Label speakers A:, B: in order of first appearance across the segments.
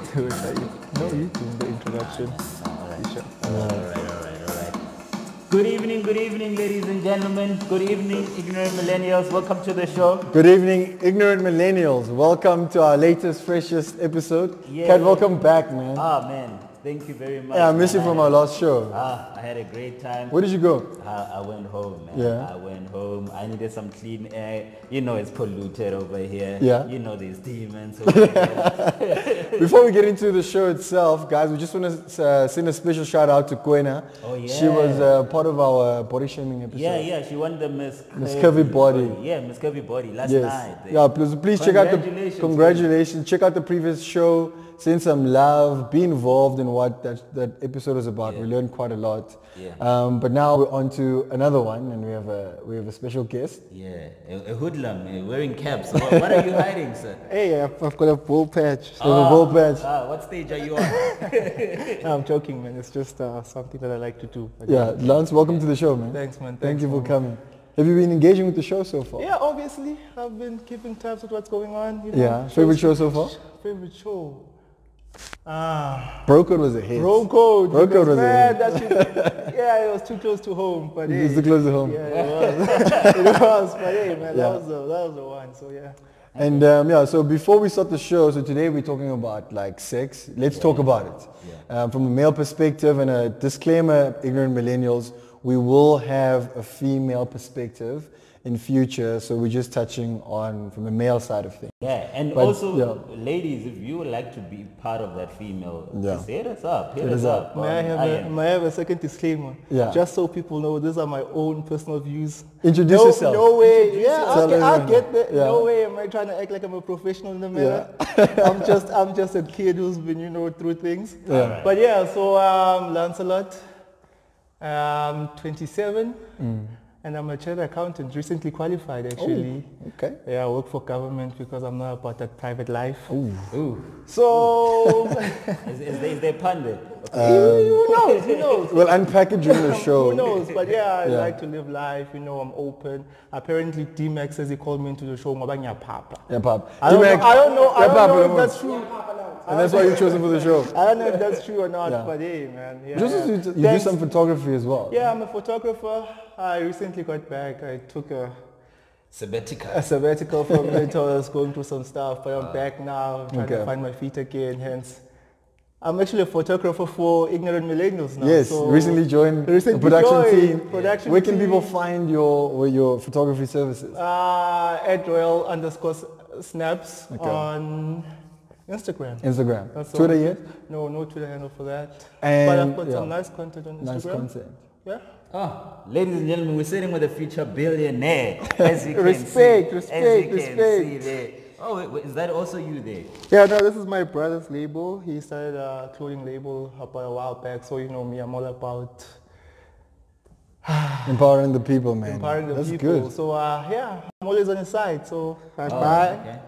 A: do it. No, you do the introduction.
B: Alright. Good evening, ladies and gentlemen. Good evening, ignorant millennials. Welcome to the show.
C: Good evening, ignorant millennials. Welcome to our latest, freshest episode.
B: Yeah.
C: Kat, welcome back, man.
B: Ah, man. Thank you very much.
C: Yeah, I missed you from our last show.
B: I had a great time.
C: Where did you go?
B: I went home, man.
C: Yeah.
B: I went home. I needed some clean air. You know it's polluted over here.
C: Yeah.
B: You know there's demons over here.
C: Before we get into the show itself, guys, we just want to send a special shout out to Kwena.
B: Oh, yeah.
C: She was part of our body shaming episode.
B: Yeah. She won the Miss
C: Curvy Body.
B: Yeah, Miss Curvy Body last
C: Yes.
B: night.
C: Yeah, please check out the
B: Congratulations.
C: Check out the previous show. Send some love. Be involved in what that episode is about.
B: Yeah.
C: We learned quite a lot.
B: Yeah.
C: But now we're on to another one, and we have a special guest.
B: Yeah, a hoodlum wearing caps. What are you hiding, sir?
A: Hey, I've got a bull patch.
C: So the bull patch.
B: What stage are you on?
A: No, I'm joking, man. It's just something that I like to do.
C: Yeah, Lance, welcome to the show, man.
A: Thanks, man.
C: Thank you for coming. Have you been engaging with the show so far?
A: Yeah, obviously. I've been keeping tabs with what's going on. You know,
C: Yeah. Favorite show so far?
A: Favorite show?
C: Bro Code was a hit.
A: Bro Code.
C: Bro Code was a
A: man,
C: hit.
A: that shit, yeah, it was too close to home. But hey,
C: It's too close to home.
A: yeah, it was. It was. But hey, man,
C: Yeah.
A: that was the one. So yeah.
C: And so before we start the show, so today we're talking about like sex. Let's talk about it. From a male perspective, and a disclaimer, ignorant millennials, we will have a female perspective in future, so we're just touching on from the male side of things.
B: Yeah, and
C: But,
B: also, ladies, if you would like to be part of that female, just hit us up. Hit us up.
A: May I have a second disclaimer?
C: Yeah.
A: Just so people know, these are my own personal views.
C: Introduce yourself.
A: No way.
C: Introduce yourself.
A: I'll get there.
C: Yeah.
A: No way am I trying to act like I'm a professional in the matter. I'm just a kid who's been, through things.
C: Yeah. Right.
A: But yeah, so Lancelot, 27. And I'm a chartered accountant, recently qualified actually.
C: Oh, okay.
A: Yeah, I work for government because I'm not about that private life.
B: Ooh.
A: So,
B: Is there pundit?
A: who knows?
C: We'll unpack it during the show.
A: Who knows? But yeah, I like to live life. I'm open. Apparently, D-Max says he called me into the show. Papa.
C: Yeah, Pap.
A: I don't know if
C: that's
A: that's true.
C: And that's why you chosen for the show.
A: I don't know if that's true or not,
C: Yeah.
A: but hey, man. Yeah,
C: You do some photography as well.
A: Yeah, I'm a photographer. I recently got back. I took a sabbatical from it. I was going through some stuff, but I'm back now. I'm trying to find my feet again. Hence, I'm actually a photographer for Ignorant Millennials now.
C: Yes,
A: so
C: recently joined the production team. Where can people find your photography services?
A: At Royal_snaps on Instagram. That's
C: Twitter
A: all.
C: yet?
A: No Twitter handle for that.
C: And
A: but I've got some nice content on Instagram.
C: Nice content.
A: Yeah.
B: Ladies and gentlemen, we're sitting with a future billionaire. As you can
A: Respect.
B: see there. Oh, wait, is that also you there?
A: Yeah, no, this is my brother's label. He started a clothing label about a while back. So you know me, I'm all about
C: Empowering the people, man.
A: empowering the
C: That's
A: people.
C: good.
A: So yeah, I'm always on his side. So bye.
B: Okay.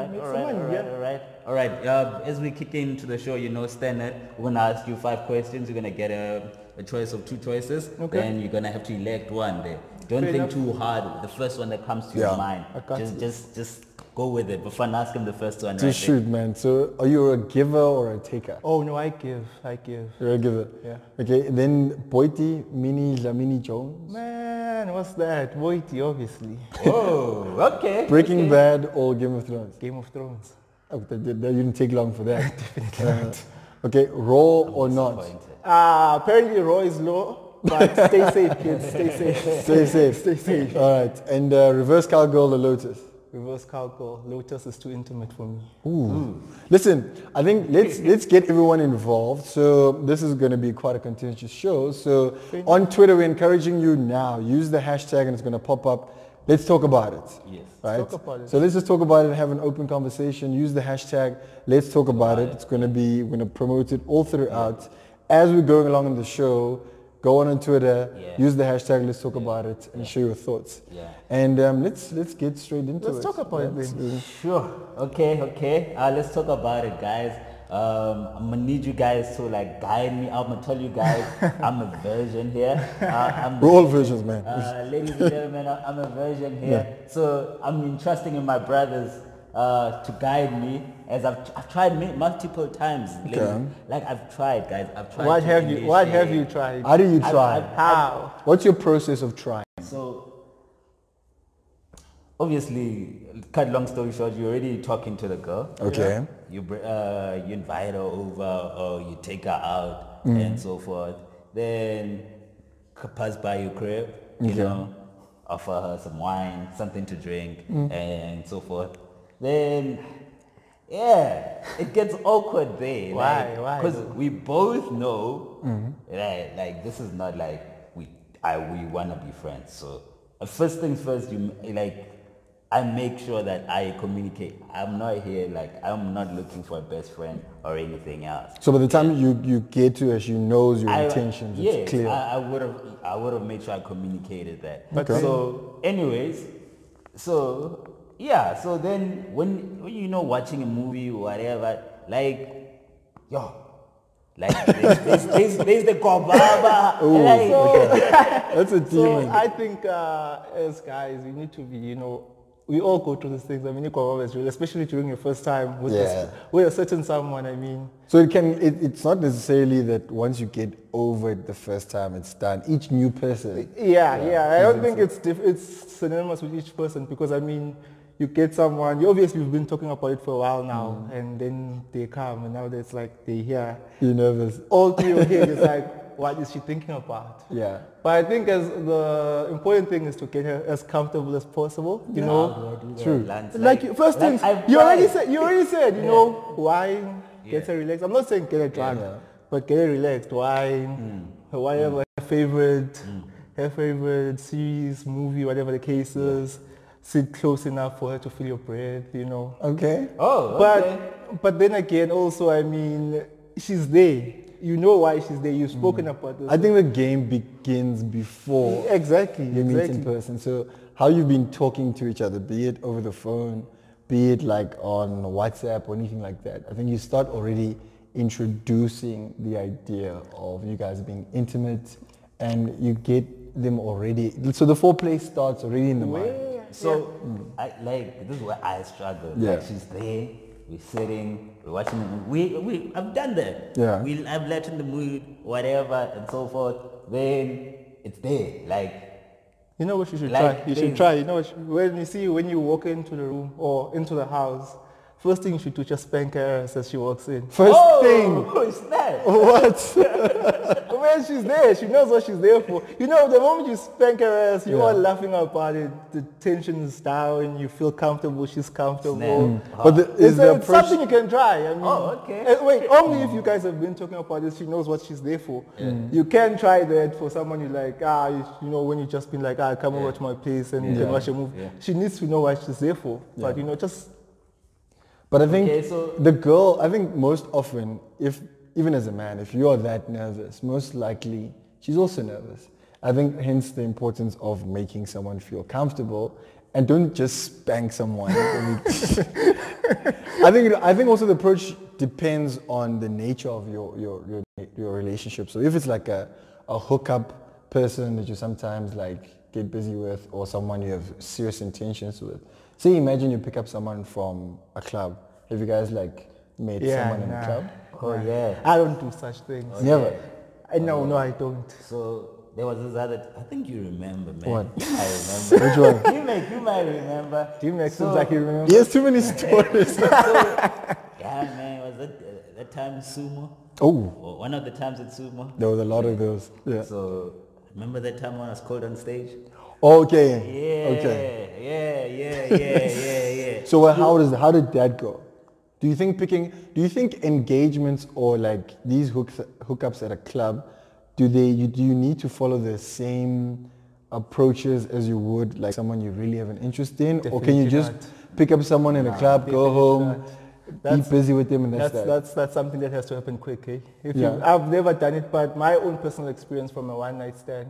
B: All right. As we kick into the show, standard, we're going to ask you 5 questions. You're going to get a choice of 2 choices.
A: Okay.
B: Then you're going to have to elect one there. Don't
A: Fair
B: think
A: enough.
B: too hard. The first one that comes to your mind.
A: I got you.
B: Just go with it. But fun, ask him the first one.
C: Just shoot, man. So are you a giver or a taker?
A: Oh no, I give.
C: You're a giver.
A: Yeah.
C: Okay, then Boiti, Mini, Lamini Jones.
A: Man, what's that? Voity, obviously.
B: Oh, okay.
C: Breaking Bad or Game of Thrones?
A: Game of Thrones.
C: Oh, that didn't take long for that. Definitely not. Okay, raw or not?
A: Apparently Raw is low, but stay safe, kids. Stay safe.
C: Stay safe.
A: Stay safe.
C: All right, and reverse cowgirl or Lotus?
A: Reverse cowgirl. Lotus is too intimate for me.
C: Ooh. Listen, I think let's get everyone involved. So this is going to be quite a contentious show. So on Twitter, we're encouraging you now. Use the hashtag and it's going to pop up. Let's talk about it.
B: Yes.
C: Right?
A: Let's talk about it.
C: So let's just talk about it and have an open conversation. Use the hashtag. Let's talk about it. It's going to be, we're going to promote it all throughout. As we're going along in the show, go on Twitter, use the hashtag, let's talk about it, and share your thoughts.
B: Yeah.
C: And let's get straight into it.
A: Let's talk about it then.
B: Sure. Okay. Let's talk about it, guys. I'm gonna need you guys to guide me. I'm gonna tell you guys I'm a virgin here.
C: We're all virgins, man.
B: Ladies and gentlemen, I'm a virgin here. So I'm entrusting in my brothers to guide me as I've tried multiple times.
C: Okay.
B: Like I've tried, guys. I've tried.
A: What have you tried?
C: How do you try?
A: How?
C: What's your process of trying?
B: So, obviously, cut long story short, you're already talking to the girl.
C: Okay.
B: You invite her over or you take her out and so forth. Then pass by your crib, you know, offer her some wine, something to drink and so forth. Then, yeah, it gets awkward there.
A: Why?
B: Because we both know, like this is not like we want to be friends. So first things first, I make sure that I communicate. I'm not here, I'm not looking for a best friend or anything else.
C: So by the time you get to her, she knows your intentions. It's clear.
B: I would have made sure I communicated that.
C: Okay.
B: So, anyways, so then when watching a movie or whatever, there's the Kobaba.
C: That's a demon.
A: So I think as guys, we need to be, we all go through these things. I mean, is real, especially during your first time with a certain someone. I mean,
C: so it's not necessarily that once you get over it the first time, it's done. Each new person.
A: Yeah. I don't think it's synonymous with each person, because I mean, you get someone, you've been talking about it for a while now, and then they come, and now it's like they're here.
C: You're nervous.
A: All through your head, it's like, what is she thinking about?
C: Yeah.
A: But I think as the important thing is to get her as comfortable as possible. You know,
C: true.
A: First things you already said. Wine, get her relaxed. I'm not saying get her drunk, but get her relaxed. Wine, whatever her favorite series, movie, whatever the case is. Sit close enough for her to feel your breath.
C: Okay.
B: Oh.
A: Okay. But then again, also, I mean, she's there. You know why she's there. You've spoken about this.
C: I think the game begins before
A: you
C: meet in person. So how you've been talking to each other, be it over the phone, be it on WhatsApp or anything like that. I think you start already introducing the idea of you guys being intimate, and you get them already. So the foreplay starts already in the mind.
B: So this is where I struggle.
C: Yeah.
B: She's there. We're sitting, we're watching the movie. I've done that.
C: Yeah.
B: I've let in the mood, whatever, and so forth. Then it's there.
A: You know what you should try? You should try. When you walk into the room or into the house, first thing you should do, just spank her as she walks in.
C: First thing.
B: Oh, snap.
C: What?
A: When she's there, she knows what she's there for. The moment you spank her ass, you're all laughing about it. The tension is down. You feel comfortable. She's comfortable.
C: But
A: it's something you can try. I mean,
B: okay.
A: Wait, only if you guys have been talking about this, she knows what she's there for. You can try that for someone you like. When you just been like, come over to my place and you can watch a movie. Yeah. She needs to know what she's there for. Yeah. But just.
C: But I think the girl, most often, even as a man, if you're that nervous, most likely she's also nervous. I think hence the importance of making someone feel comfortable, and don't just spank someone. I think also the approach depends on the nature of your relationship. So if it's like a hookup person that you sometimes get busy with, or someone you have serious intentions with. Say imagine you pick up someone from a club. Have you guys met someone in a club?
B: Yeah.
A: I don't do such things.
C: Never.
A: No, I don't.
B: So there was this other. I think you remember, man.
C: What?
B: I remember.
C: Which one?
B: You might remember.
A: Seems like you remember.
C: He has too many stories.
B: Yeah, man. Was that time Sumo?
C: Oh.
B: One of the times at Sumo.
C: There was a lot of those. Yeah.
B: So remember that time when I was called on stage?
C: Okay.
B: Yeah.
C: Okay.
B: Yeah.
C: So how did that go? Do you think engagements or these hookups at a club, do you need to follow the same approaches as you would someone you really have an interest in? Definitely. Or can you just pick up someone in a club, go home, be busy with them, and
A: that's something that has to happen quick, eh? I've never done it, but my own personal experience from a one-night stand,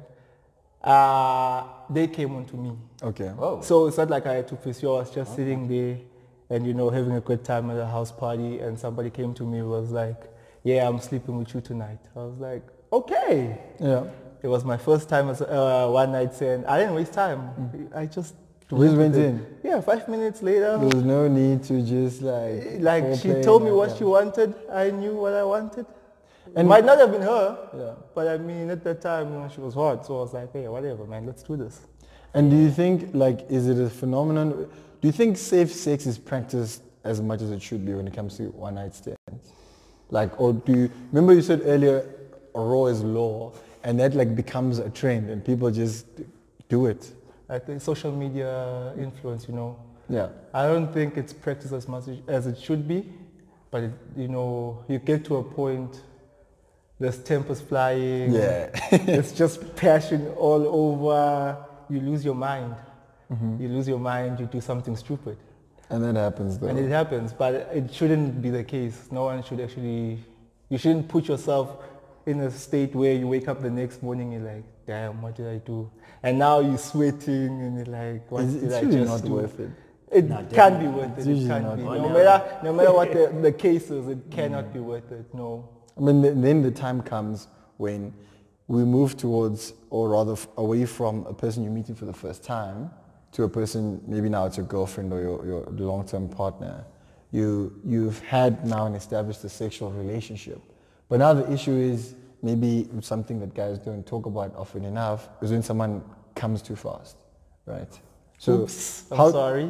A: they came on to me.
C: Okay.
B: Oh.
A: So it's not like I had to pursue. I was just sitting there and, having a good time at a house party, and somebody came to me and was like, yeah, I'm sleeping with you tonight. I was like, okay.
C: Yeah.
A: It was my first time as a one-night stand. I didn't waste time. I just
C: Just went in.
A: Yeah, 5 minutes later.
C: There was no need to just
A: Like she told me what she wanted. I knew what I wanted.
C: And
A: It might not have been her,
C: Yeah.
A: but I mean at that time, she was hot, so I was like, hey, whatever, man, let's do this.
C: And do you think, like, is it a phenomenon? Do you think safe sex is practiced as much as it should be when it comes to one-night stands? Like, or do you, remember you said earlier, raw is law, and that like becomes a trend and people just do it?
A: I think social media influence,
C: Yeah.
A: I don't think it's practiced as much as it should be, but you get to a point, there's tempers flying.
C: Yeah.
A: It's just passion all over. You lose your mind. You lose your mind, you do something stupid.
C: And that happens though.
A: And it happens, but it shouldn't be the case. No one should actually, you shouldn't put yourself in a state where you wake up the next morning, you're like, damn, what did I do? And now you're sweating and you're like, what did I
C: usually
A: just
C: not
A: do?
C: worth it.
A: It can't be worth it. It
C: usually
A: can't
C: not
A: be.
C: worth
A: No matter what the case is, it cannot be worth it. No.
C: I mean, then the time comes when we move towards, or rather away from a person you're meeting for the first time to a person, maybe now it's your girlfriend or your long-term partner. You've had now and established a sexual relationship. But now the issue is, maybe something that guys don't talk about often enough, is when someone comes too fast, right? So
A: Oops, I'm sorry.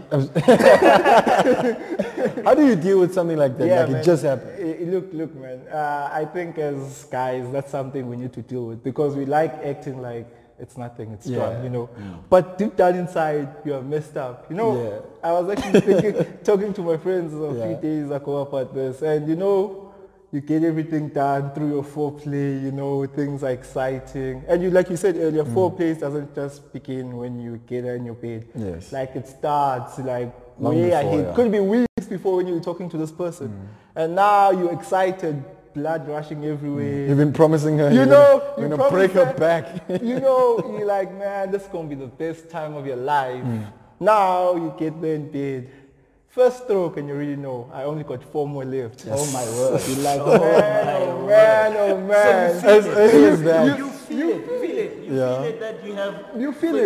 C: How do you deal with something like that?
A: Yeah,
C: Like
A: man.
C: it just happened.
A: Look, man. I think as guys, that's something we need to deal with because we like acting like it's nothing, it's strong, But deep down inside, you are messed up,
C: Yeah.
A: I was actually talking to my friends a few days ago about this, and you get everything done through your foreplay, things are exciting. And like you said earlier, foreplay doesn't just begin when you get her in your bed.
C: Yes.
A: Like it starts like
C: Long
A: way
C: before,
A: ahead.
C: yeah.
A: Could be weeks before when you're talking to this person. And now you're excited, blood rushing everywhere.
C: You've been promising her,
A: You
C: you're gonna
A: promise
C: break her
A: her,
C: back.
A: You're like, man, this is going to be the best time of your life. Now you get there in bed. First stroke and you already know, I only got 4 more left.
B: Oh my word.
A: You're like, oh man.
C: As early as that.
B: You feel it. You
C: Yeah.
B: feel it that you have.
A: You feel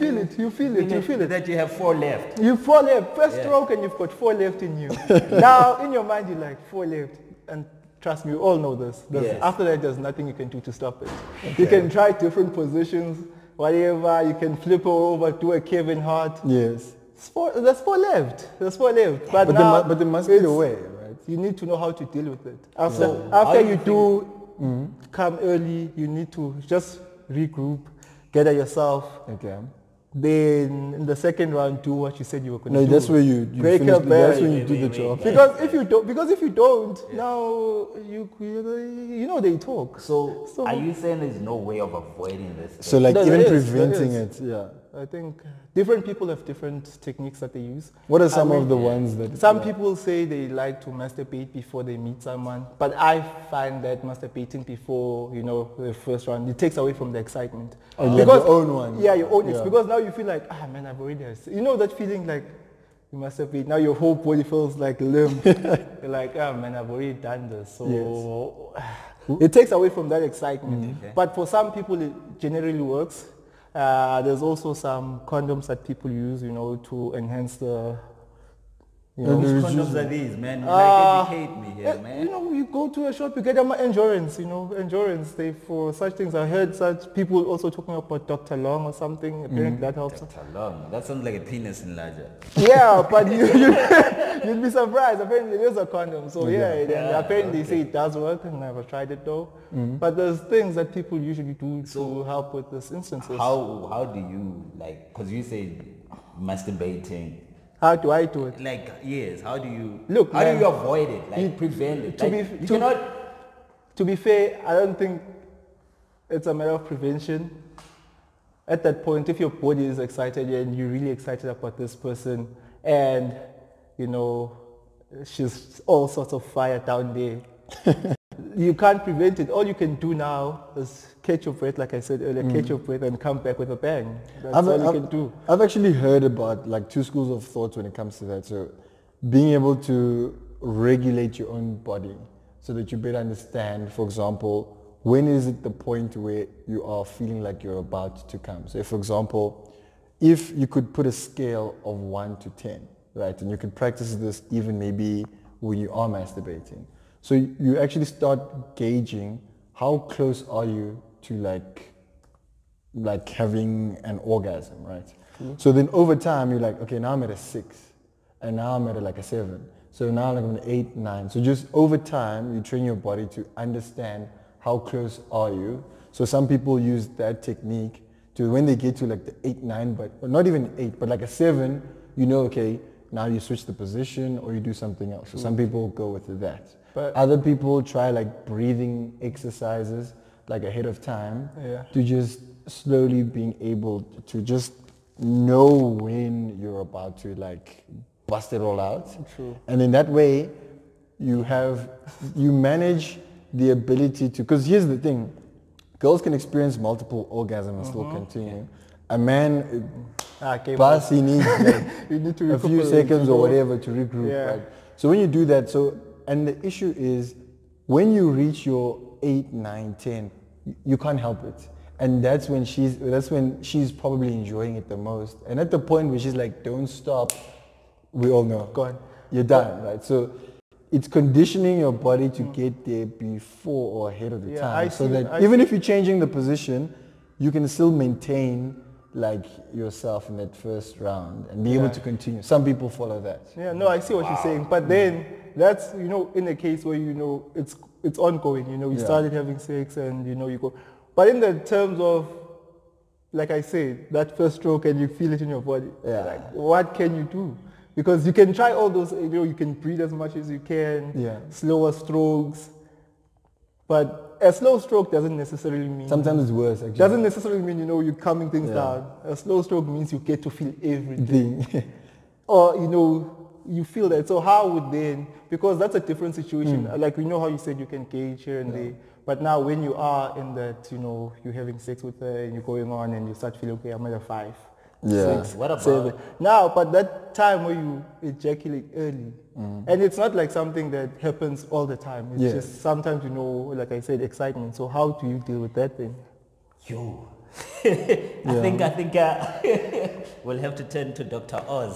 A: it.
B: That you have 4 left.
A: You 4 left. First stroke and you've got 4 left in you. Now in your mind you're like 4 left. And trust me, you all know this.
B: Yes.
A: After that there's nothing you can do to stop it. You can try different positions, whatever. You can flip her over, do a Kevin Hart.
C: Yes.
A: There's 4 left. But
C: But,
A: now
C: there must be a way, right?
A: you need to know how to deal with it. After you do come early, you need to just regroup, gather yourself.
C: Okay.
A: Then in the second round, do what you said you were going to
C: No,
A: do.
C: that's where you
A: break
C: finish
A: her
C: the, that's
A: back.
C: when you do the job.
A: Because if you don't, now they talk.
B: So are you saying there's no way of avoiding this?
C: So like
A: There
C: even
A: is,
C: preventing
A: there
C: it,
A: is.
C: yeah.
A: I think different people have different techniques that they use.
C: What are some of the ones that...
A: Some people say they like to masturbate before they meet someone, but I find that masturbating before, the first round, it takes away from the excitement.
C: Oh, like your own one.
A: Yeah, your own. It's
C: Yeah.
A: because now you feel like, man, I've already, that feeling like you masturbate. Now your whole body feels like limp. You're like, man, I've already done this. So it takes away from that excitement.
B: Okay.
A: But for some people, it generally works. There's also some condoms that people use, to enhance the,
B: Which condoms are these, man? Educate me here, man.
A: you go to a shop, you get them endurance, endurance. For such things. I heard such people also talking about Dr. Long or something. Apparently that helps.
B: Dr. Long. That sounds like a penis enlarger.
A: Yeah, but you'd be surprised. Apparently there's a condom. So apparently they say it does work. I've never tried it though. But there's things that people usually do to help with these instances.
B: How do you, because you say masturbating.
A: How do I do it?
B: Yes, how do you...
A: Look,
B: how
A: man,
B: do you avoid it? Prevent it?
A: To be fair, I don't think it's a matter of prevention. At that point, if your body is excited and you're really excited about this person and, she's all sorts of fire down there, you can't prevent it. All you can do now is catch your breath, like I said earlier, catch your breath and come back with a bang. That's all you can do.
C: I've actually heard about 2 schools of thought when it comes to that. So being able to regulate your own body so that you better understand, for example, when is it the point where you are feeling like you're about to come? So if, for example, if you could put a scale of 1 to 10, right, and you could practice this even maybe when you are masturbating. So you actually start gauging how close are you to like having an orgasm, right? Mm-hmm. So then over time you're like, okay, now I'm at a 6, and now I'm at like a 7. So now I'm at an 8, 9. So just over time you train your body to understand how close are you. So some people use that technique to when they get to like the 8, 9, but not even 8, but like a 7, you know, okay, now you switch the position or you do something else. So some people go with that. But other people try like breathing exercises like ahead of time to just slowly being able to just know when you're about to like bust it all out.
A: True.
C: And in that way you manage the ability to, because here's the thing, girls can experience multiple orgasms and still continue. A man, plus he needs like
A: you need to
C: a few seconds or whatever to regroup. Right? So when you do that, and the issue is when you reach your 8, 9, 10, you can't help it. And that's when she's probably enjoying it the most. And at the point where she's like, don't stop, we all know,
A: go on,
C: you're done, right? So it's conditioning your body to get there before or ahead of the time. So that even if you're changing the position, you can still maintain like yourself in that first round and be able to continue. Some people follow that.
A: Yeah, no, I see what you're saying. But then that's, you know, in a case where, you know, it's ongoing, you know, you started having sex and, you know, you go. But in the terms of, like I said, that first stroke and you feel it in your body, like, what can you do? Because you can try all those, you know, you can breathe as much as you can, slower strokes. But a slow stroke doesn't necessarily mean...
C: Sometimes it's worse, actually.
A: Doesn't necessarily mean, you know, you're calming things down. A slow stroke means you get to feel everything. Or, you know, you feel that. So how would then... Because that's a different situation. Like, we know how you said you can gauge here and there. But now when you are in that, you know, you're having sex with her and you're going on and you start feeling, okay, I'm at a 5. 6,
B: what about
A: 7. Now, but that time where you ejaculate early, and it's not like something that happens all the time. It's just sometimes, you know, like I said, excitement. So how do you deal with that then?
B: I think we'll have to turn to Dr. Oz.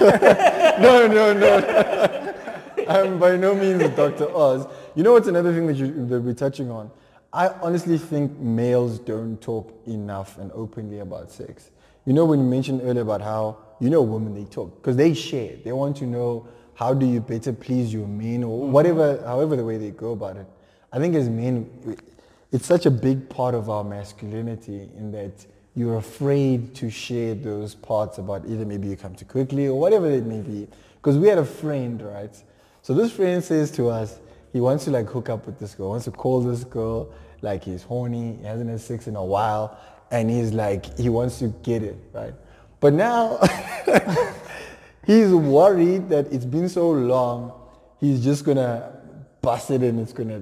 C: No. I'm by no means Dr. Oz. You know what's another thing that we're touching on? I honestly think males don't talk enough and openly about sex. You know, when you mentioned earlier about how, you know, women, they talk because they share. They want to know how do you better please your men or whatever, however the way they go about it. I think as men, it's such a big part of our masculinity in that you're afraid to share those parts about either maybe you come too quickly or whatever it may be. Because we had a friend, right? So this friend says to us, he wants to like hook up with this girl, wants to call this girl, like he's horny, he hasn't had sex in a while, and he's like, he wants to get it, right? But now, he's worried that it's been so long, he's just gonna bust it and it's gonna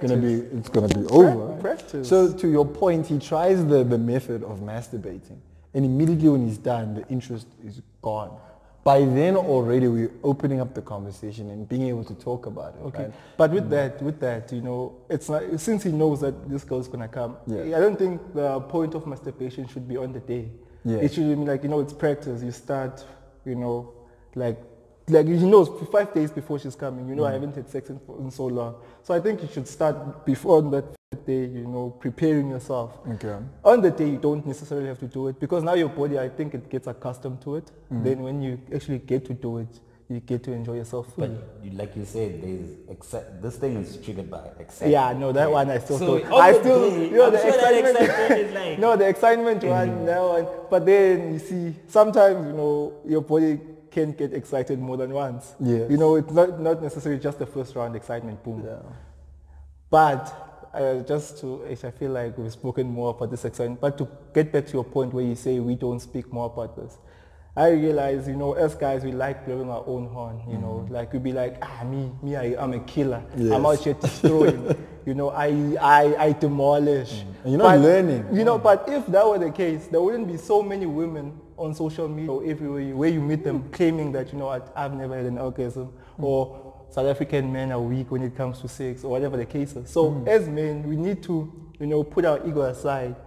C: be over.
A: Practice.
C: So to your point, he tries the method of masturbating, and immediately when he's done, the interest is gone. By then already we're opening up the conversation and being able to talk about it.
A: Okay.
C: Right?
A: But with that, you know, it's not, since he knows that this girl's gonna come, I don't think the point of masturbation should be on the day. It should be like, you know, it's practice. You start, you know, like he knows 5 days before she's coming, you know, I haven't had sex in so long. So I think you should start before that day, you know, preparing yourself.
C: Okay.
A: On the day, you don't necessarily have to do it because now your body, I think it gets accustomed to it. Then when you actually get to do it, you get to enjoy yourself fully.
B: But like you said, this thing is triggered by excitement.
A: Yeah, no, that one I still
B: So
A: thought. You know, the
B: excitement is like...
A: No, the excitement one, that one. But then you see, sometimes, you know, your body can get excited more than once.
C: Yes.
A: You know, it's not necessarily just the first round excitement, boom.
C: Yeah.
A: But I feel like we've spoken more about this excitement. But to get back to your point where you say we don't speak more about this, I realize, you know, us guys, we like blowing our own horn, you know, like we'd be like, I'm a killer.
C: Yes.
A: I'm out here destroying. You know, I demolish.
C: And you're not learning.
A: You know, but if that were the case, there wouldn't be so many women on social media or everywhere where you meet them claiming that, you know, I've never had an orgasm or South African men are weak when it comes to sex or whatever the case is. So as men, we need to, you know, put our ego aside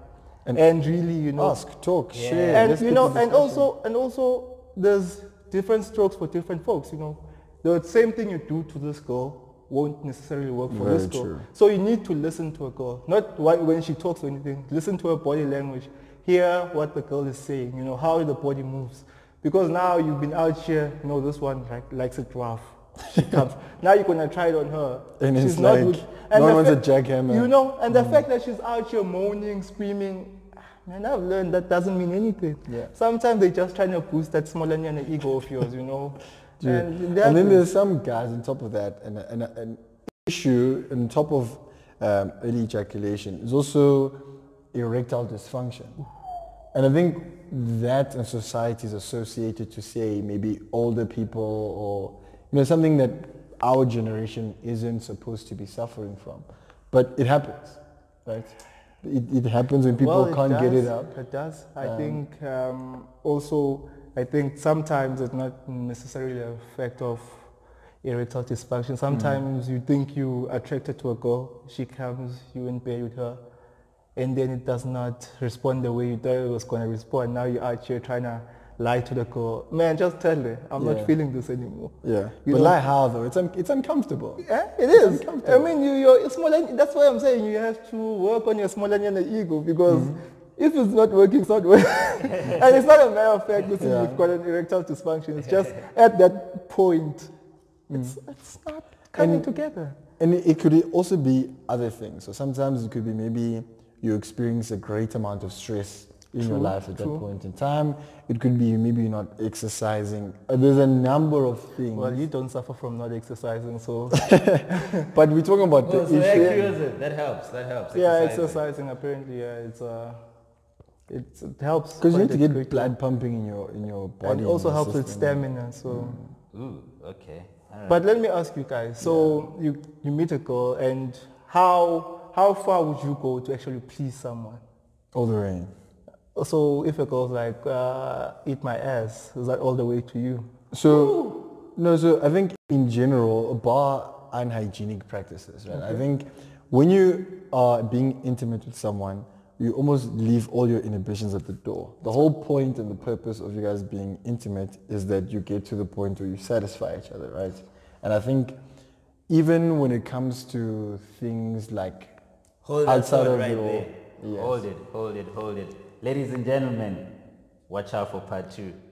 A: and really, you know,
C: ask, talk,
B: Yeah.
C: share.
A: and
C: let's
A: you
C: get
A: know,
C: the
A: and
C: discussion.
A: also there's different strokes for different folks. You know, the same thing you do to this girl won't necessarily work for
C: Very
A: this girl.
C: true.
A: So you need to listen to a girl, not when she talks or anything. Listen to her body language, hear what the girl is saying. You know, how the body moves. Because now you've been out here, you know, this one likes it rough. She comes. Now you're gonna try it on her.
C: And
A: She's
C: it's
A: not
C: like,
A: good.
C: no
A: the
C: one's a
A: fact-
C: jackhammer.
A: You know, and the fact that she's out here moaning, screaming, man, I've learned that doesn't mean anything.
C: Yeah.
A: Sometimes they're just trying to boost that small onion ego of yours, you know.
C: Dude.
A: And
C: And then there's some guys on top of that, and an issue on top of early ejaculation is also erectile dysfunction. And I think that in society is associated to, say, maybe older people, or you know, something that our generation isn't supposed to be suffering from. But it happens, right? It happens when people
A: Well,
C: can't get it out.
A: It does. I think also, I think sometimes it's not necessarily an effect of erectile dysfunction. Sometimes you think you're attracted to a girl, she comes, you in bed with her, and then it does not respond the way you thought it was going to respond. Now you're out here trying to lie to the girl. Man, just tell her, I'm
C: Yeah.
A: not feeling this anymore.
C: Yeah.
A: You
C: But
A: know-
C: like how though? It's uncomfortable.
A: Yeah, it is. I
C: uncomfortable.
A: mean, you're small. That's why I'm saying you have to work on your small onion ego, because if it's not working, it's not working. And it's not a matter of fact, listen,
C: Yeah.
A: you've got an erectile dysfunction. It's just at that point, it's not coming
C: And-
A: together.
C: And it could also be other things. So sometimes it could be maybe you experience a great amount of stress in your
A: True,
C: life at
A: true.
C: that point in time. It could be maybe you're not exercising. There's a number of things.
A: Well, you don't suffer from not exercising, so
C: But we're talking about
B: Oh,
C: the
B: so that
C: issue.
B: cures it. That helps. That helps.
A: yeah,
B: Exercising.
A: exercising apparently, yeah, it helps.
C: Because you
A: quite
C: need to
A: a
C: get
A: great
C: blood pumping in your body.
A: and it also
C: in your
A: helps with
C: system.
A: stamina. So.
B: Ooh, okay. All right.
A: But let me ask you guys. So you meet a girl, and how far would you go to actually please someone?
C: All the rain.
A: So if a girl's like, eat my ass, is that all the way to you?
C: So, no, so I think in general, bar unhygienic practices, right? I think when you are being intimate with someone, you almost leave all your inhibitions at the door. The whole point and the purpose of you guys being intimate is that you get to the point where you satisfy each other, right? And I think even when it comes to things like
B: Hold that
C: outside
B: thought
C: of
B: right
C: your-
B: there.
C: Yes.
B: Hold it. Ladies and gentlemen, watch out for part 2.